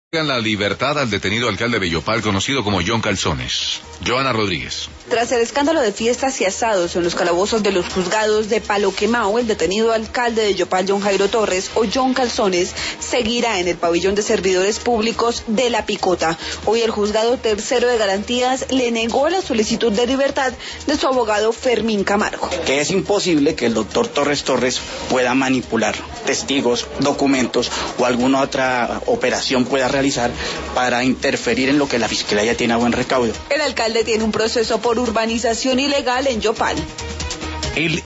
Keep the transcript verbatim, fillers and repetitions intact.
En la libertad al detenido alcalde de Bellopal, conocido como John Calzones. Joana Rodríguez. Tras el escándalo de fiestas y asados en los calabozos de los juzgados de Palo Quemao, el detenido alcalde de Bellopal, John Jairo Torres, o John Calzones, seguirá en el pabellón de servidores públicos de La Picota. Hoy el juzgado tercero de garantías le negó la solicitud de libertad de su abogado Fermín Camargo. Que es imposible que el doctor Torres Torres pueda manipular testigos, documentos o alguna otra operación pueda realizar para interferir en lo que la Fiscalía tiene a buen recaudo. El alcalde tiene un proceso por urbanización ilegal en Yopal. El